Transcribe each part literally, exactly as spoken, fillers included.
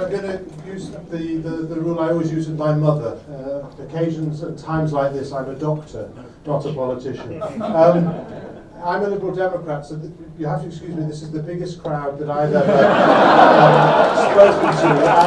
I'm going to use the, the, the rule I always use with my mother. Uh, occasions and times like this, I'm a doctor, not a politician. Um, I'm a Liberal Democrat, so you have to excuse me, this is the biggest crowd that I've ever um, spoken to.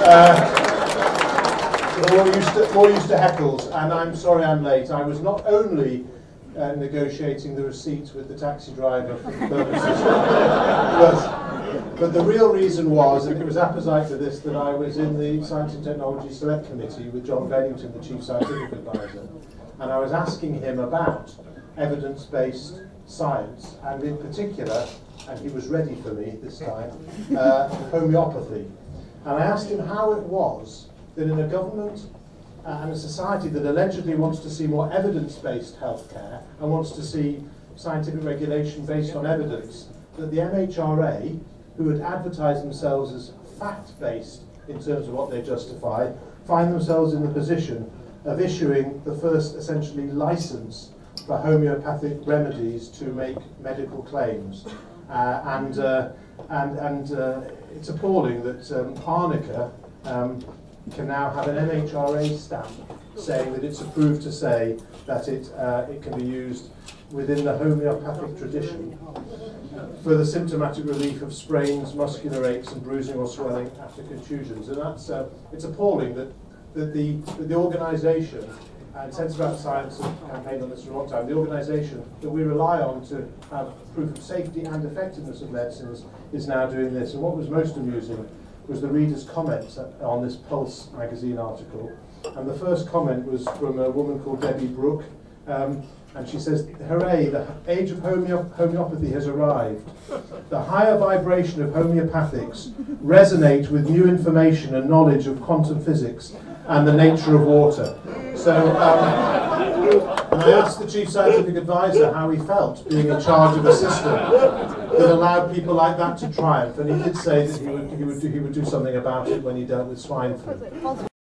And, uh, more, used to, more used to heckles, and I'm sorry I'm late. I was not only uh, negotiating the receipts with the taxi driver for the purposes but But the real reason was, and it was apposite to this, that I was in the Science and Technology Select Committee with John Bennington, the Chief Scientific Advisor, and I was asking him about evidence-based science, and in particular, and he was ready for me this time, uh, homeopathy. And I asked him how it was that in a government uh, and a society that allegedly wants to see more evidence-based healthcare and wants to see scientific regulation based on evidence, that the M H R A, who had advertised themselves as fact-based in terms of what they justify, find themselves in the position of issuing the first, essentially, license for homeopathic remedies to make medical claims. Uh, and uh, and, and uh, it's appalling that um, Arnica um, can now have an M H R A stamp saying that it's approved to say that it, uh, it can be used within the homeopathic tradition for the symptomatic relief of sprains, muscular aches and bruising or swelling after contusions. And that's, uh, it's appalling that, that the, that the organisation, and Centre About Science have campaigned on this for a long time, the organisation that we rely on to have proof of safety and effectiveness of medicines is now doing this. And what was most amusing was the readers' comments on this Pulse magazine article. And the first comment was from a woman called Debbie Brooke, um, and she says, "Hooray, the age of homeo homeopathy has arrived. The higher vibration of homeopathics resonate with new information and knowledge of quantum physics and the nature of water." So, um, and I asked the Chief Scientific Advisor how he felt being in charge of a system that allowed people like that to triumph, and he did say that he would, he would, do, he would do something about it when he dealt with swine flu.